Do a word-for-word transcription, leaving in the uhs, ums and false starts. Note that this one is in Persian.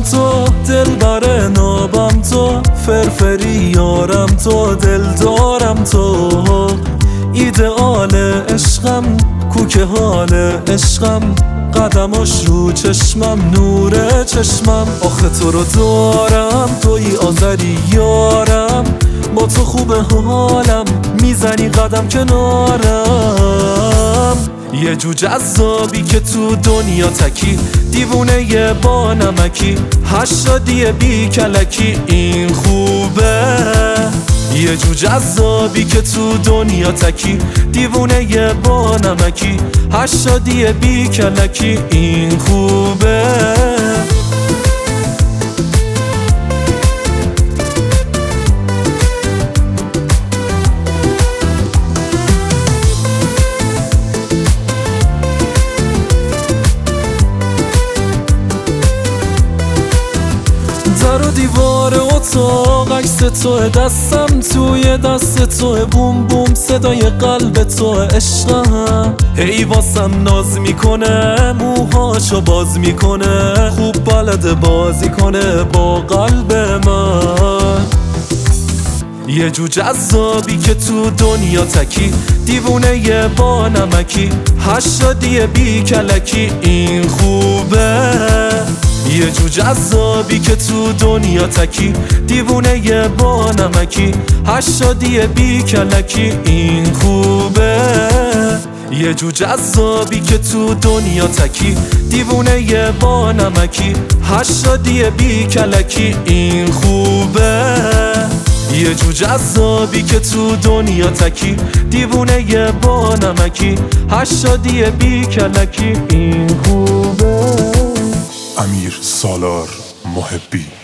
تو، دل بر نابم تو، فرفری یارم تو، دل دارم تو، ایدئال عشقم، کوکه حال عشقم، قدماش رو چشمم، نور چشمم. آخه تو رو دارم، توی آذری یارم، با تو خوب حالم، میزنی قدم کنارم. یه جو جذابی که تو دنیا تکی، دیوونه یه با نمکی، هشتادی بی کلکی، این خوبه. یه جو جذابی که تو دنیا تکی، دیوونه یه با نمکی، هشتادی بی کلکی، این خوبه. در و دیوار اتاق عکس توه، دستم توی دست توه، بوم بوم صدای قلب توه، عشقم هی واسم ناز میکنه، موهاشو باز میکنه، خوب بلد بازی کنه با قلب من. یه جو جذابی که تو دنیا تکی، دیوونه یه با نمکی، هشتادی بی کلکی، این خوبه. یه جو جذابی که تو دنیا تکی، دیوونه یه با نمکی، هشتادی بی کلکی، این خوبه. یه جو جذابی که تو دنیا تکی، دیوونه یه با نمکی، هشتادی بی کلکی، این خوبه. یه جو جذابی که تو دنیا تکی، دیوونه یه با نمکی، هشتادی بی کلکی، این خوبه. امیر سالار محبی.